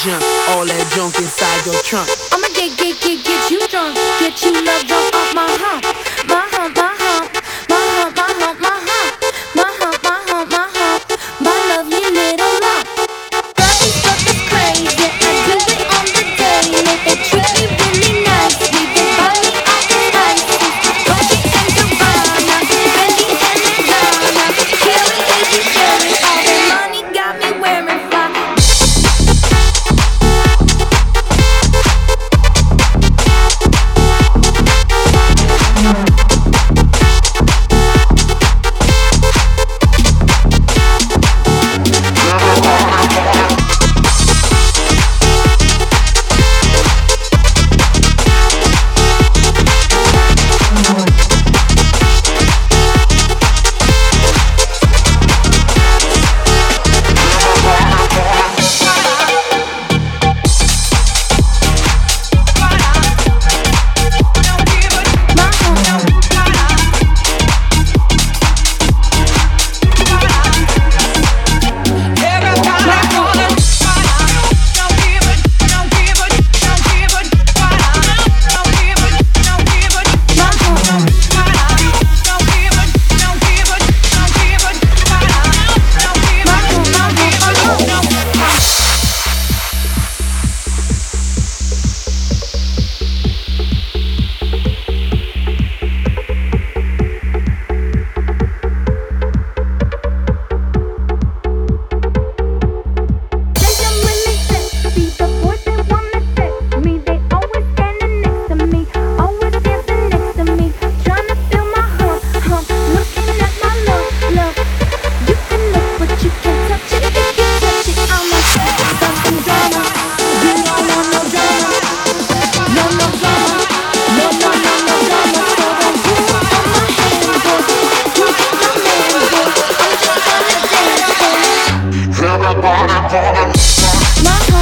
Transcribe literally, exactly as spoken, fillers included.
junk, all that junk inside your trunk. I'ma get, get, get, get you drunk, get you love drunk off my hump, my hump, my hump, my hump, my hump, my hump, my hump, my hump, my hump, my lovely little lump. Dirty stuff is crazy, I do it on the daily. They treat me really nicely, they buy me all the ices, Dolce and Gabbana, Fendi and Madonna, Kelly, Lady Sherry, all that money got me wearing fly. My